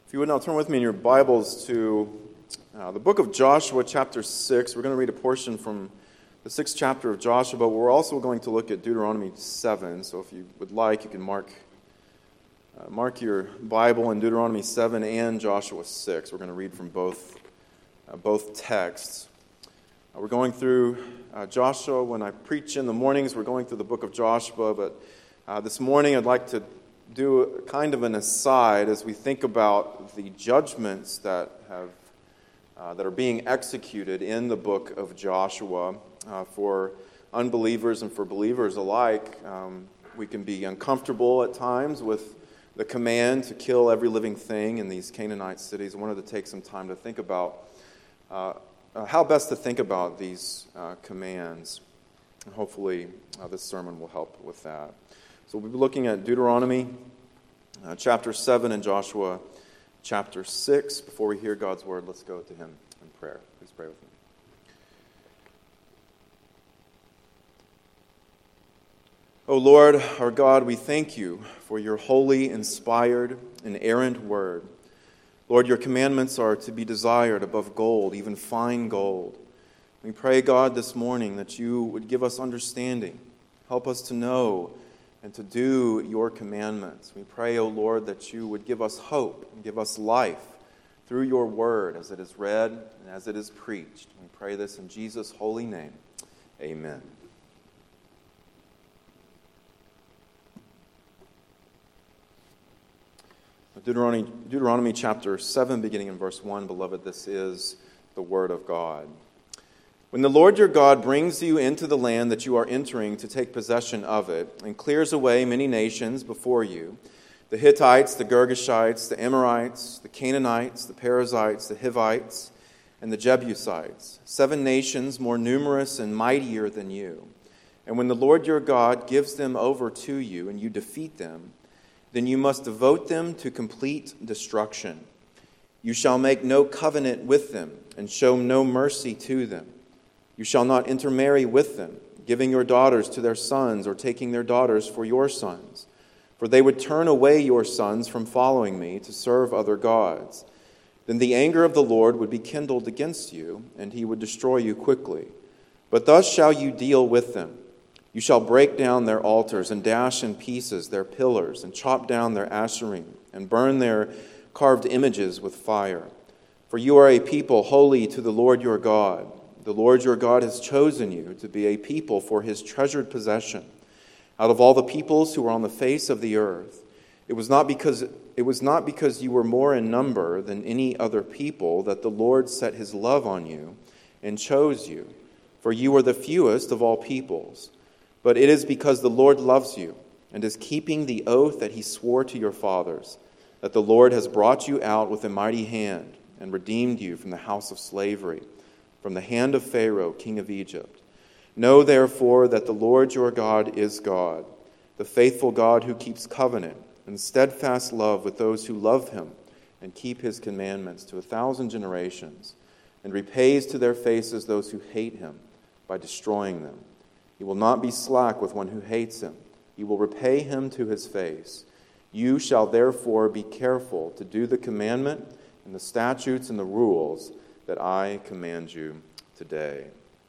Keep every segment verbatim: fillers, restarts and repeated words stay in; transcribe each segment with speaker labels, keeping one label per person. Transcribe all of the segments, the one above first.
Speaker 1: If you would now turn with me in your Bibles to uh, the book of Joshua, chapter six. We're going to read a portion from the sixth chapter of Joshua, but we're also going to look at Deuteronomy seven. So if you would like, you can mark uh, mark your Bible in Deuteronomy seven and Joshua six. We're going to read from both, uh, both texts. Uh, we're going through uh, Joshua. When I preach in the mornings, we're going through the book of Joshua, but uh, this morning I'd like to do a kind of an aside as we think about the judgments that have uh, that are being executed in the book of Joshua uh, for unbelievers and for believers alike. Um, we can be uncomfortable at times with the command to kill every living thing in these Canaanite cities. I wanted to take some time to think about uh, uh, how best to think about these uh, commands. And hopefully uh, this sermon will help with that. So we'll be looking at Deuteronomy uh, chapter seven and Joshua chapter six. Before we hear God's word, let's go to him in prayer. Please pray with me. O Lord, our God, we thank you for your holy, inspired, inerrant word. Lord, your commandments are to be desired above gold, even fine gold. We pray, God, this morning that you would give us understanding. Help us to know and to do your commandments. We pray, O Lord, that you would give us hope and give us life through your word as it is read and as it is preached. We pray this in Jesus' holy name. Amen. Deuteronomy, Deuteronomy chapter seven, beginning in verse one, beloved, this is the word of God. When the Lord your God brings you into the land that you are entering to take possession of it, and clears away many nations before you, the Hittites, the Girgashites, the Amorites, the Canaanites, the Perizzites, the Hivites, and the Jebusites, seven nations more numerous and mightier than you, and when the Lord your God gives them over to you and you defeat them, then you must devote them to complete destruction. You shall make no covenant with them and show no mercy to them. You shall not intermarry with them, giving your daughters to their sons or taking their daughters for your sons. For they would turn away your sons from following me to serve other gods. Then the anger of the Lord would be kindled against you, and he would destroy you quickly. But thus shall you deal with them. You shall break down their altars and dash in pieces their pillars and chop down their asherim and burn their carved images with fire. For you are a people holy to the Lord your God. The Lord your God has chosen you to be a people for his treasured possession. Out of all the peoples who are on the face of the earth, it was not because it was not because you were more in number than any other people that the Lord set his love on you and chose you, for you are the fewest of all peoples. But it is because the Lord loves you and is keeping the oath that he swore to your fathers, that the Lord has brought you out with a mighty hand and redeemed you from the house of slavery, from the hand of Pharaoh, king of Egypt. Know therefore that the Lord your God is God, the faithful God who keeps covenant and steadfast love with those who love him and keep his commandments to a thousand generations, and repays to their faces those who hate him by destroying them. He will not be slack with one who hates him. He will repay him to his face. You shall therefore be careful to do the commandment and the statutes and the rules that I command you today.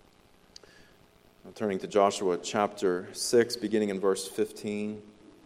Speaker 1: Now, turning to Joshua chapter six, beginning in verse fifteen.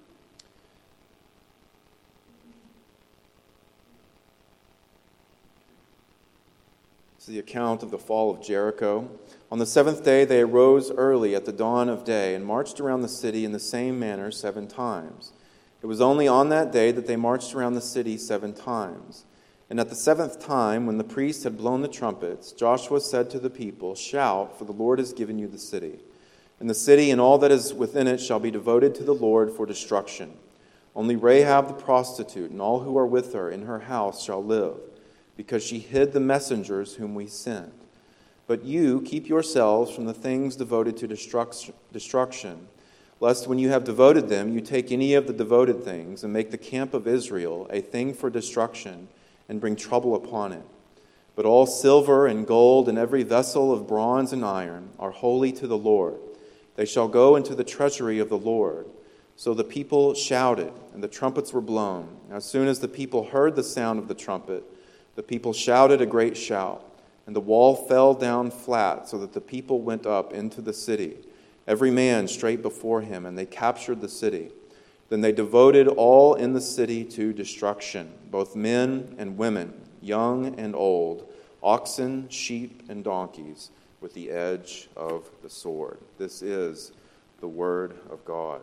Speaker 1: This is the account of the fall of Jericho. On the seventh day they arose early at the dawn of day and marched around the city in the same manner seven times. It was only on that day that they marched around the city seven times. And at the seventh time, when the priests had blown the trumpets, Joshua said to the people, "Shout, for the Lord has given you the city. And the city and all that is within it shall be devoted to the Lord for destruction. Only Rahab the prostitute and all who are with her in her house shall live, because she hid the messengers whom we sent. But you keep yourselves from the things devoted to destruction, lest when you have devoted them, you take any of the devoted things and make the camp of Israel a thing for destruction, and bring trouble upon it. But all silver and gold and every vessel of bronze and iron are holy to the Lord. They shall go into the treasury of the Lord. So the people shouted, and the trumpets were blown. As soon as the people heard the sound of the trumpet, the people shouted a great shout, and the wall fell down flat, so that the people went up into the city, every man straight before him, and they captured the city. Then they devoted all in the city to destruction, both men and women, young and old, oxen, sheep, and donkeys, with the edge of the sword. This is the word of God.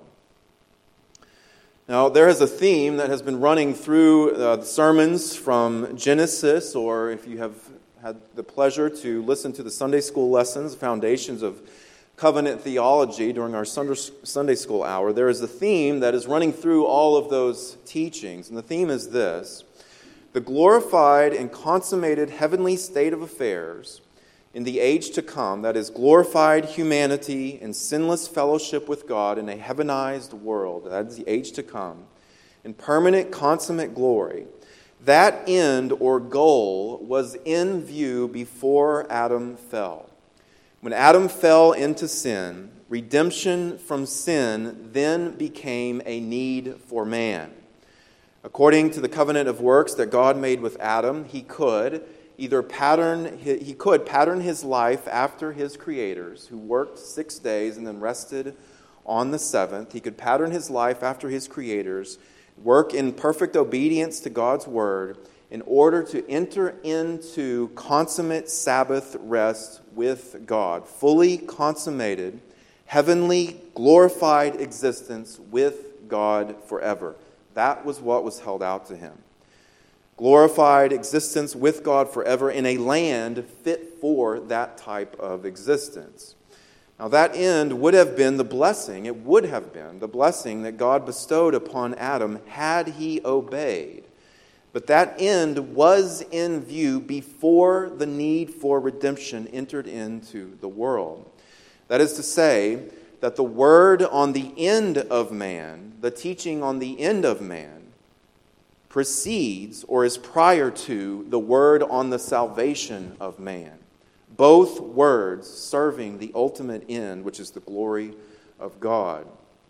Speaker 1: Now, there is a theme that has been running through uh, the sermons from Genesis, or if you have had the pleasure to listen to the Sunday school lessons, Foundations of Covenant Theology, during our Sunday school hour, there is a theme that is running through all of those teachings. And the theme is this: the glorified and consummated heavenly state of affairs in the age to come, that is, glorified humanity in sinless fellowship with God in a heavenized world, that is the age to come, in permanent consummate glory. That end or goal was in view before Adam fell. When Adam fell into sin, redemption from sin then became a need for man. According to the covenant of works that God made with Adam, he could either pattern he could pattern his life after his creators, who worked six days and then rested on the seventh. He could pattern his life after his creators, work in perfect obedience to God's word in order to enter into consummate Sabbath rest with God, fully consummated, heavenly, glorified existence with God forever. That was what was held out to him. Glorified existence with God forever in a land fit for that type of existence. Now, that end would have been the blessing, it would have been the blessing that God bestowed upon Adam had he obeyed. But that end was in view before the need for redemption entered into the world. That is to say, that the word on the end of man, the teaching on the end of man, precedes or is prior to the word on the salvation of man. Both words serving the ultimate end, which is the glory of God.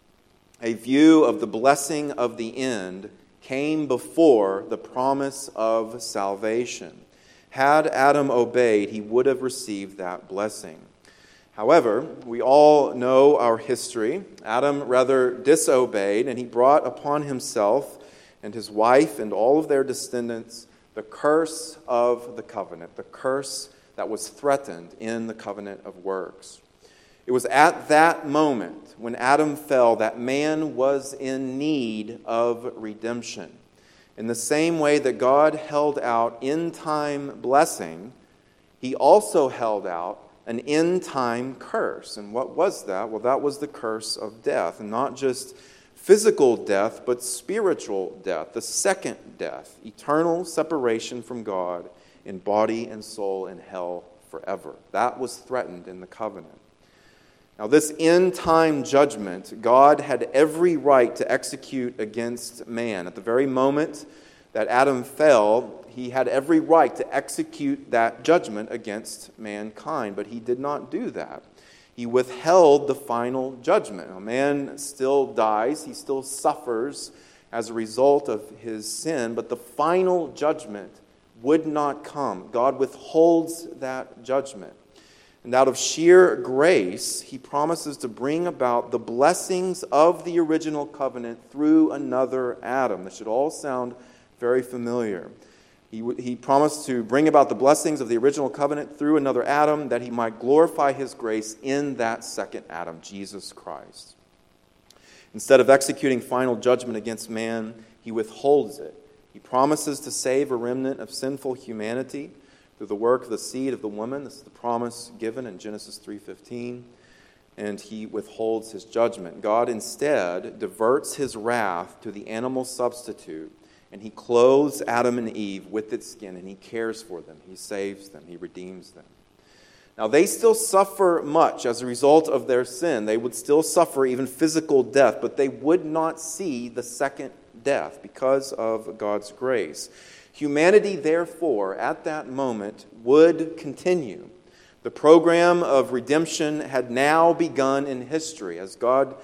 Speaker 1: A view of the blessing of the end came before the promise of salvation. Had Adam obeyed, he would have received that blessing. However, we all know our history. Adam rather disobeyed, and he brought upon himself and his wife and all of their descendants the curse of the covenant, the curse that was threatened in the covenant of works. It was at that moment when Adam fell that man was in need of redemption. In the same way that God held out end-time blessing, he also held out an end-time curse. And what was that? Well, that was the curse of death, and not just physical death, but spiritual death, the second death, eternal separation from God in body and soul in hell forever. That was threatened in the covenant. Now, this end-time judgment, God had every right to execute against man. At the very moment that Adam fell, he had every right to execute that judgment against mankind, but he did not do that. He withheld the final judgment. A man still dies, he still suffers as a result of his sin, but the final judgment would not come. God withholds that judgment. And out of sheer grace, he promises to bring about the blessings of the original covenant through another Adam. This should all sound very familiar. He, he promised to bring about the blessings of the original covenant through another Adam, that he might glorify his grace in that second Adam, Jesus Christ. Instead of executing final judgment against man, he withholds it. He promises to save a remnant of sinful humanity through the work of the seed of the woman. This is the promise given in Genesis three fifteen. And he withholds his judgment. God instead diverts his wrath to the animal substitute, and he clothes Adam and Eve with its skin, and he cares for them. He saves them. He redeems them. Now, they still suffer much as a result of their sin. They would still suffer even physical death, but they would not see the second death because of God's grace. Humanity, therefore, at that moment would continue. The program of redemption had now begun in history as God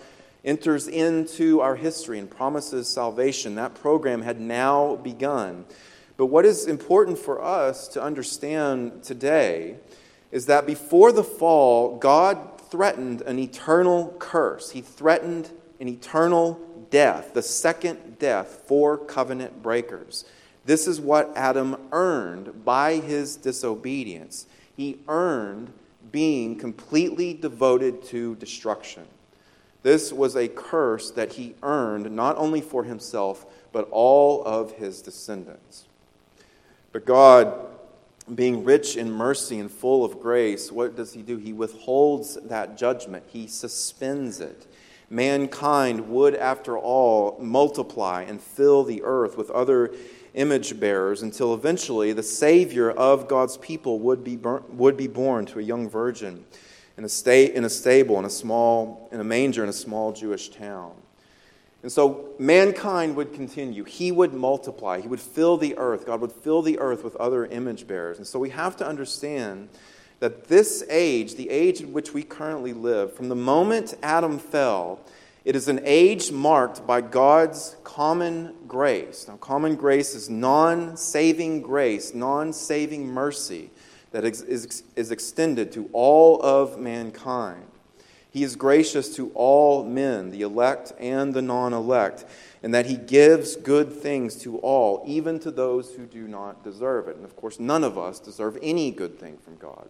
Speaker 1: enters into our history and promises salvation. That program had now begun. But what is important for us to understand today is that before the fall, God threatened an eternal curse. He threatened an eternal death, the second death for covenant breakers. This is what Adam earned by his disobedience. He earned being completely devoted to destruction. This was a curse that he earned not only for himself, but all of his descendants. But God, being rich in mercy and full of grace, what does he do? He withholds that judgment. He suspends it. Mankind would, after all, multiply and fill the earth with other image bearers until eventually the Savior of God's people would be bur- would be born to a young virgin in a sta- in a stable in a small in a manger in a small Jewish town. And so mankind would continue. He would multiply. He would fill the earth. God would fill the earth with other image bearers. And so we have to understand that this age, the age in which we currently live, from the moment Adam fell, it is an age marked by God's common grace. Now, common grace is non-saving grace, non-saving mercy that is, is, is extended to all of mankind. He is gracious to all men, the elect and the non-elect, and that he gives good things to all, even to those who do not deserve it. And of course, none of us deserve any good thing from God.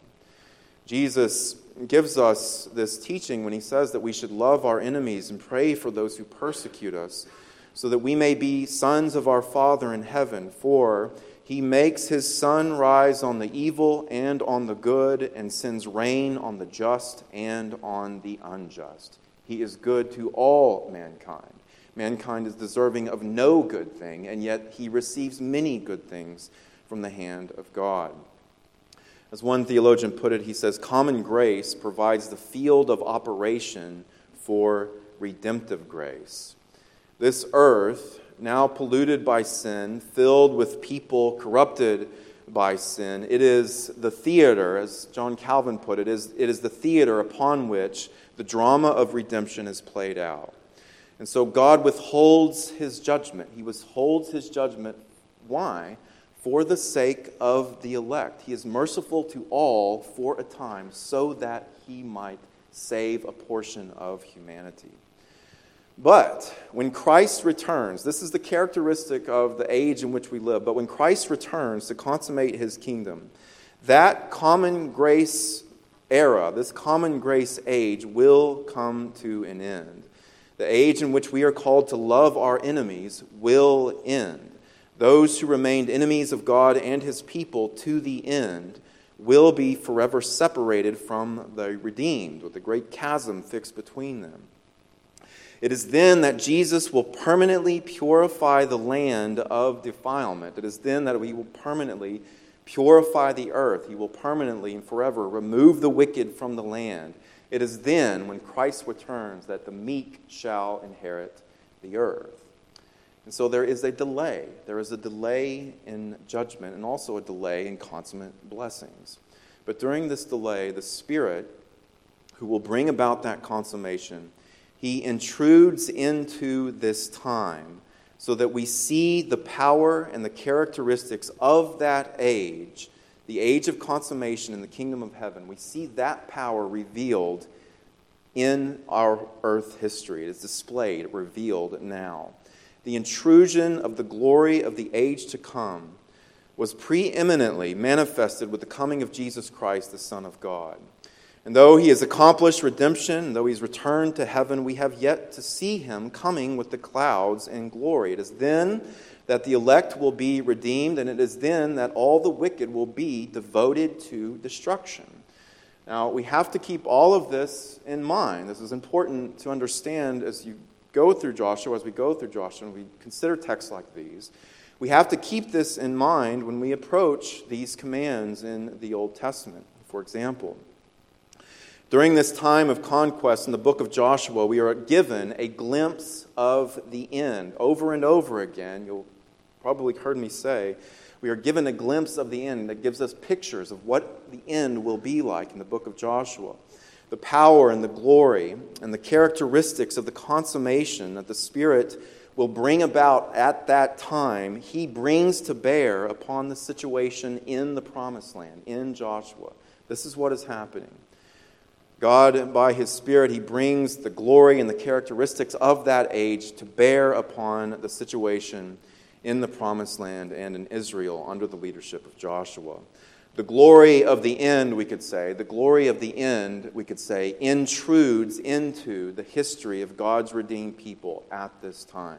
Speaker 1: Jesus gives us this teaching when he says that we should love our enemies and pray for those who persecute us, so that we may be sons of our Father in heaven. For he makes his sun rise on the evil and on the good, and sends rain on the just and on the unjust. He is good to all mankind. Mankind is deserving of no good thing, and yet he receives many good things from the hand of God. As one theologian put it, he says, common grace provides the field of operation for redemptive grace. This earth, now polluted by sin, filled with people corrupted by sin, it is the theater, as John Calvin put it, is, it is the theater upon which the drama of redemption is played out. And so God withholds his judgment. He withholds his judgment. Why? For the sake of the elect. He is merciful to all for a time so that he might save a portion of humanity. But when Christ returns, this is the characteristic of the age in which we live, but when Christ returns to consummate his kingdom, that common grace era, this common grace age will come to an end. The age in which we are called to love our enemies will end. Those who remained enemies of God and his people to the end will be forever separated from the redeemed, with a great chasm fixed between them. It is then that Jesus will permanently purify the land of defilement. It is then that he will permanently purify the earth. He will permanently and forever remove the wicked from the land. It is then, when Christ returns, that the meek shall inherit the earth. And so there is a delay. There is a delay in judgment and also a delay in consummate blessings. But during this delay, the Spirit, who will bring about that consummation, he intrudes into this time so that we see the power and the characteristics of that age, the age of consummation in the kingdom of heaven. We see that power revealed in our earth history. It is displayed, revealed now. The intrusion of the glory of the age to come was preeminently manifested with the coming of Jesus Christ, the Son of God. And though he has accomplished redemption, though he's returned to heaven, we have yet to see him coming with the clouds in glory. It is then that the elect will be redeemed, and it is then that all the wicked will be devoted to destruction. Now, we have to keep all of this in mind. This is important to understand as you go through Joshua, as we go through Joshua, and we consider texts like these. We have to keep this in mind when we approach these commands in the Old Testament. For example, during this time of conquest in the book of Joshua, we are given a glimpse of the end. Over and over again, you'll probably heard me say, we are given a glimpse of the end that gives us pictures of what the end will be like in the book of Joshua. the power and the glory and the characteristics of the consummation that the Spirit will bring about at that time, he brings to bear upon the situation in the Promised Land, in Joshua. This is what is happening. God, by his Spirit, he brings the glory and the characteristics of that age to bear upon the situation in the Promised Land and in Israel under the leadership of Joshua. The glory of the end, we could say, the glory of the end, we could say, intrudes into the history of God's redeemed people at this time.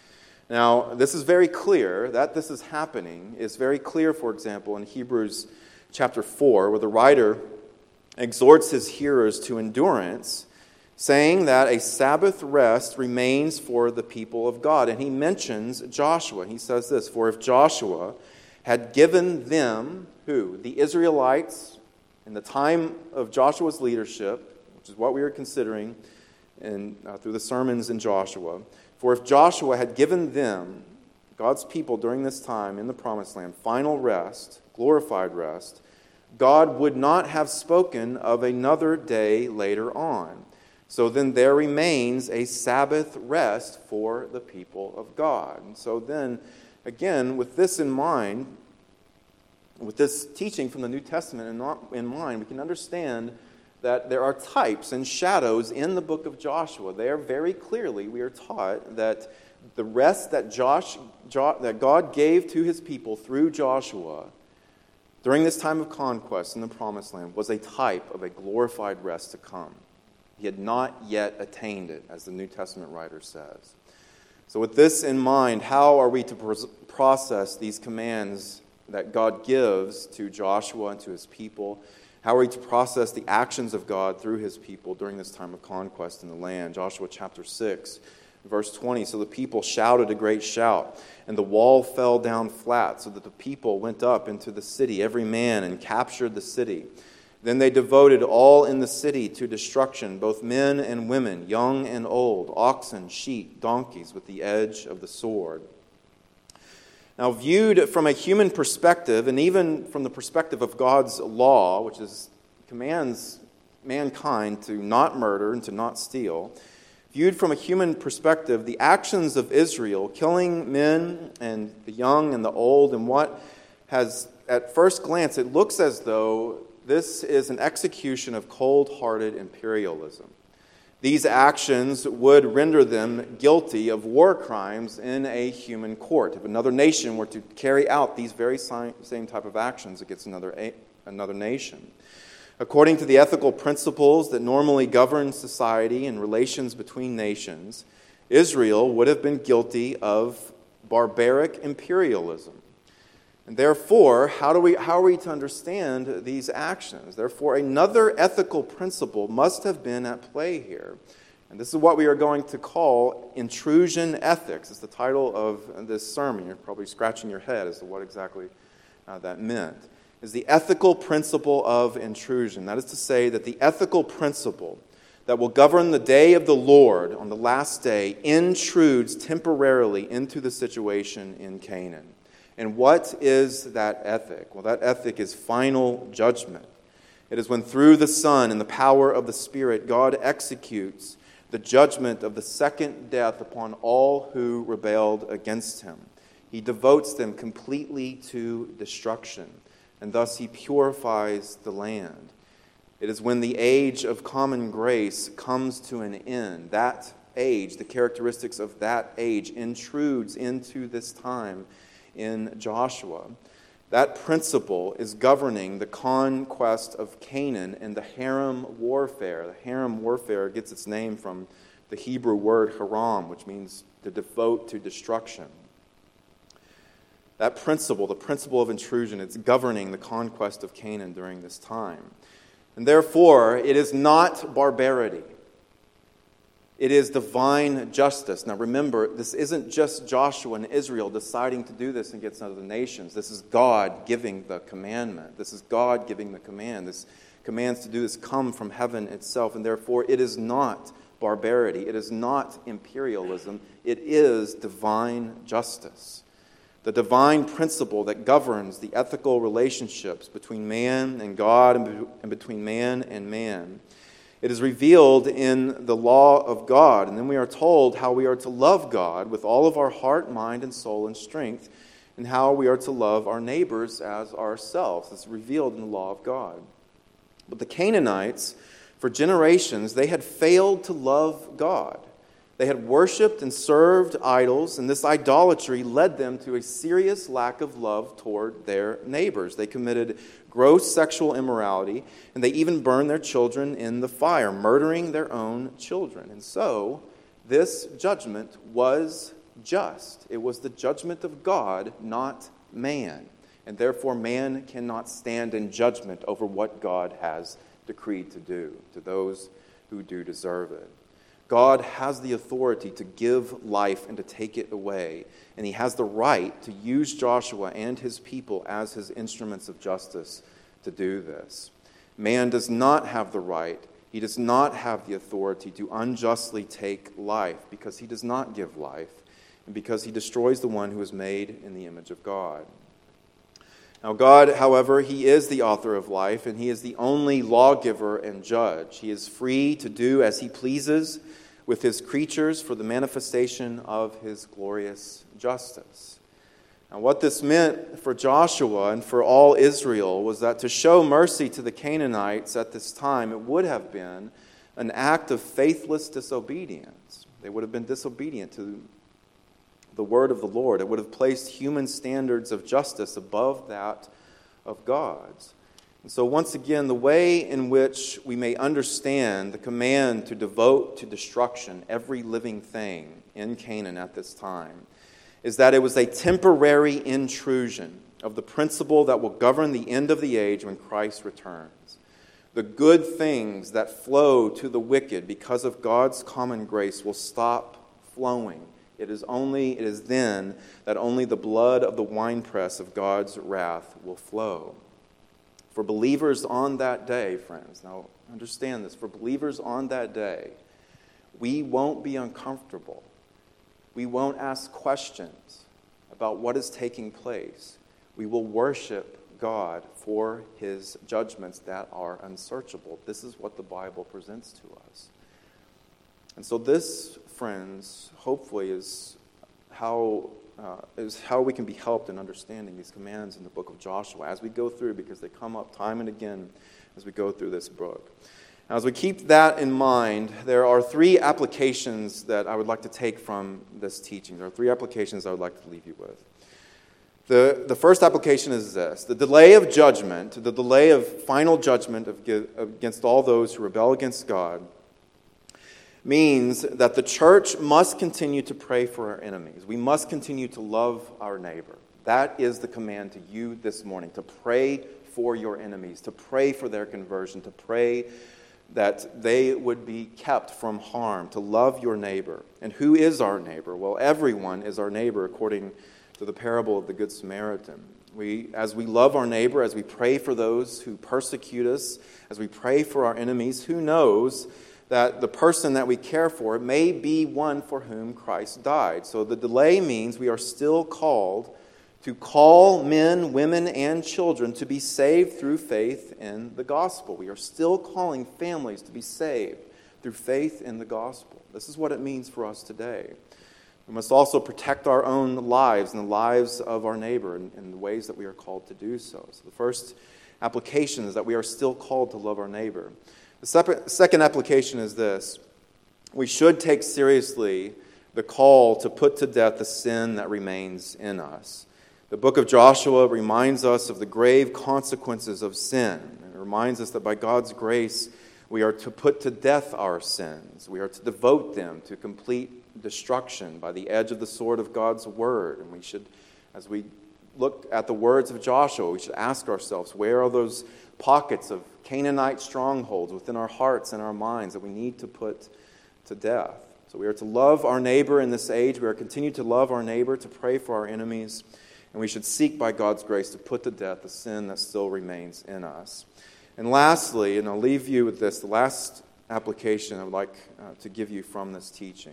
Speaker 1: Now, this is very clear, that this is happening is very clear, for example, in Hebrews chapter four, where the writer exhorts his hearers to endurance, saying that a Sabbath rest remains for the people of God. And he mentions Joshua. He says this, "For if Joshua had given them," who? The Israelites, in the time of Joshua's leadership, which is what we are considering in, uh, through the sermons in Joshua. "For if Joshua had given them," God's people during this time in the Promised Land, final rest, glorified rest, God would not have spoken of another day later on. So then there remains a Sabbath rest for the people of God. And so then, again, with this in mind, with this teaching from the New Testament in mind, we can understand that there are types and shadows in the book of Joshua. There very clearly we are taught that the rest that, Josh, jo, that God gave to his people through Joshua during this time of conquest in the Promised Land was a type of a glorified rest to come. He had not yet attained it, as the New Testament writer says. So with this in mind, how are we to process these commands that God gives to Joshua and to his people? How are we to process the actions of God through his people during this time of conquest in the land? Joshua chapter six, verse twenty, "So the people shouted a great shout, and the wall fell down flat, so that the people went up into the city, every man, and captured the city. Then they devoted all in the city to destruction, both men and women, young and old, oxen, sheep, donkeys, with the edge of the sword." Now, viewed from a human perspective, and even from the perspective of God's law, which is commands mankind to not murder and to not steal, viewed from a human perspective, the actions of Israel, killing men and the young and the old, and what has, at first glance, it looks as though this is an execution of cold-hearted imperialism. These actions would render them guilty of war crimes in a human court. If another nation were to carry out these very same type of actions against another, another nation. According to the ethical principles that normally govern society and relations between nations, Israel would have been guilty of barbaric imperialism. And therefore, how do we how are we to understand these actions? Therefore, another ethical principle must have been at play here. And this is what we are going to call intrusion ethics. It's the title of this sermon. You're probably scratching your head as to what exactly uh, that meant. Is the ethical principle of intrusion. That is to say that the ethical principle that will govern the day of the Lord on the last day intrudes temporarily into the situation in Canaan. And what is that ethic? Well, that ethic is final judgment. It is when through the Son and the power of the Spirit, God executes the judgment of the second death upon all who rebelled against him. He devotes them completely to destruction, and thus he purifies the land. It is when the age of common grace comes to an end. That age, the characteristics of that age, intrudes into this time in Joshua. That principle is governing the conquest of Canaan and the Haram warfare. The Haram warfare gets its name from the Hebrew word haram, which means to devote to destruction. That principle, the principle of intrusion, it's governing the conquest of Canaan during this time. And therefore, it is not barbarity. It is divine justice. Now remember, this isn't just Joshua and Israel deciding to do this against other nations. This is God giving the commandment. This is God giving the command. This commands to do this come from heaven itself. And therefore, it is not barbarity. It is not imperialism. It is divine justice. The divine principle that governs the ethical relationships between man and God and between man and man. It is revealed in the law of God. And then we are told how we are to love God with all of our heart, mind, and soul and strength, and how we are to love our neighbors as ourselves. It's revealed in the law of God. But the Canaanites, for generations, they had failed to love God. They had worshipped and served idols, and this idolatry led them to a serious lack of love toward their neighbors. They committed gross sexual immorality, and they even burned their children in the fire, murdering their own children. And so, this judgment was just. It was the judgment of God, not man. And therefore, man cannot stand in judgment over what God has decreed to do to those who do deserve it. God has the authority to give life and to take it away. And he has the right to use Joshua and his people as his instruments of justice to do this. Man does not have the right, he does not have the authority to unjustly take life because he does not give life and because he destroys the one who is made in the image of God. Now God, however, he is the author of life, and he is the only lawgiver and judge. He is free to do as he pleases with his creatures for the manifestation of his glorious justice. Now what this meant for Joshua and for all Israel was that to show mercy to the Canaanites at this time, it would have been an act of faithless disobedience. They would have been disobedient to the word of the Lord. It would have placed human standards of justice above that of God's. And so once again, the way in which we may understand the command to devote to destruction every living thing in Canaan at this time is that it was a temporary intrusion of the principle that will govern the end of the age when Christ returns. The good things that flow to the wicked because of God's common grace will stop flowing. It is only, it is then that only the blood of the winepress of God's wrath will flow. For believers on that day, friends, now understand this, for believers on that day, we won't be uncomfortable. We won't ask questions about what is taking place. We will worship God for his judgments that are unsearchable. This is what the Bible presents to us. And so this, friends, hopefully is how uh, is how we can be helped in understanding these commands in the book of Joshua as we go through, because they come up time and again as we go through this book. Now, as we keep that in mind, there are three applications that I would like to take from this teaching. There are three applications I would like to leave you with. The, the first application is this: the delay of judgment, the delay of final judgment of, against all those who rebel against God, means that the church must continue to pray for our enemies. We must continue to love our neighbor. That is the command to you this morning, to pray for your enemies, to pray for their conversion, to pray that they would be kept from harm, to love your neighbor. And who is our neighbor? Well, everyone is our neighbor according to the parable of the Good Samaritan. We, as we love our neighbor, as we pray for those who persecute us, as we pray for our enemies, who knows that the person that we care for may be one for whom Christ died. So the delay means we are still called to call men, women, and children to be saved through faith in the gospel. We are still calling families to be saved through faith in the gospel. This is what it means for us today. We must also protect our own lives and the lives of our neighbor in, in the ways that we are called to do so. So the first application is that we are still called to love our neighbor. The second application is this: we should take seriously the call to put to death the sin that remains in us. The book of Joshua reminds us of the grave consequences of sin. It reminds us that by God's grace, we are to put to death our sins. We are to devote them to complete destruction by the edge of the sword of God's word. And we should, as we look at the words of Joshua, we should ask ourselves, where are those pockets of Canaanite strongholds within our hearts and our minds that we need to put to death? So we are to love our neighbor in this age. We are to continue to love our neighbor, to pray for our enemies, and we should seek by God's grace to put to death the sin that still remains in us. And lastly, and I'll leave you with this, the last application I would like uh, to give you from this teaching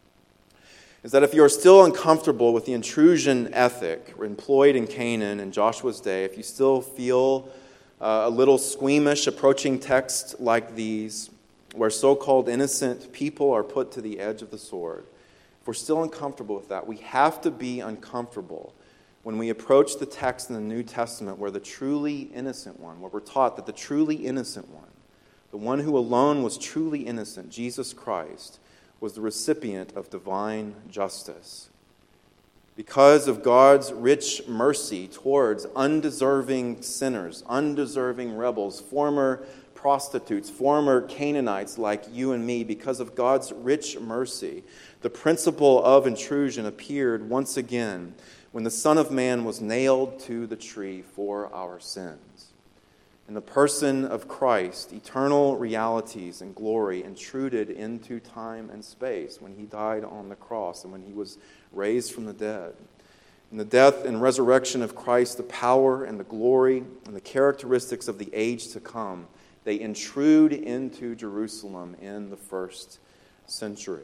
Speaker 1: is that if you are still uncomfortable with the intrusion ethic employed in Canaan in Joshua's day, if you still feel uh, a little squeamish approaching texts like these, where so-called innocent people are put to the edge of the sword. If we're still uncomfortable with that, we have to be uncomfortable when we approach the text in the New Testament where the truly innocent one, where we're taught that the truly innocent one, the one who alone was truly innocent, Jesus Christ, was the recipient of divine justice. Because of God's rich mercy towards undeserving sinners, undeserving rebels, former prostitutes, former Canaanites like you and me, because of God's rich mercy, the principle of intrusion appeared once again when the Son of Man was nailed to the tree for our sins. In the person of Christ, eternal realities and glory intruded into time and space when he died on the cross and when he was raised from the dead. In the death and resurrection of Christ, the power and the glory and the characteristics of the age to come, they intrude into Jerusalem in the first century.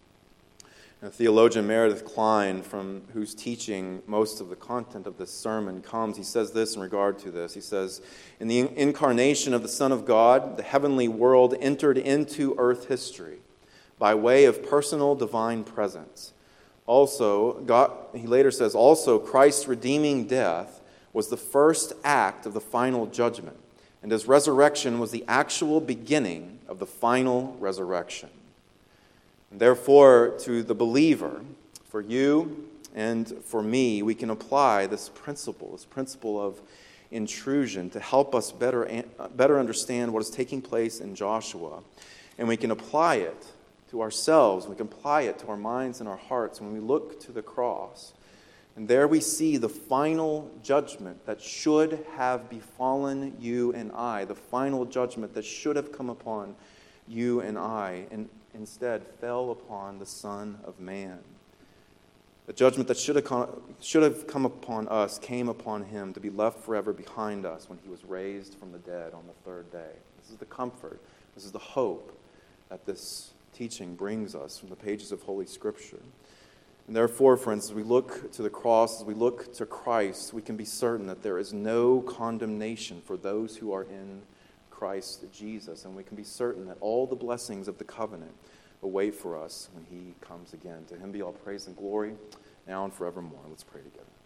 Speaker 1: And theologian Meredith Kline, from whose teaching most of the content of this sermon comes, he says this in regard to this. He says, in the incarnation of the Son of God, the heavenly world entered into earth history by way of personal divine presence. Also, God, he later says, also Christ's redeeming death was the first act of the final judgment, and his resurrection was the actual beginning of the final resurrection. And therefore, to the believer, for you and for me, we can apply this principle, this principle of intrusion to help us better, better understand what is taking place in Joshua. And we can apply it to ourselves. We can apply it to our minds and our hearts when we look to the cross. And there we see the final judgment that should have befallen you and I, the final judgment that should have come upon you and I, and instead fell upon the Son of Man. The judgment that should have come, should have come upon us came upon him to be left forever behind us when he was raised from the dead on the third day. This is the comfort, this is the hope that this teaching brings us from the pages of Holy Scripture. And therefore, friends, as we look to the cross, as we look to Christ, we can be certain that there is no condemnation for those who are in Christ Jesus. And we can be certain that all the blessings of the covenant await for us when he comes again. To him be all praise and glory, now and forevermore. Let's pray together.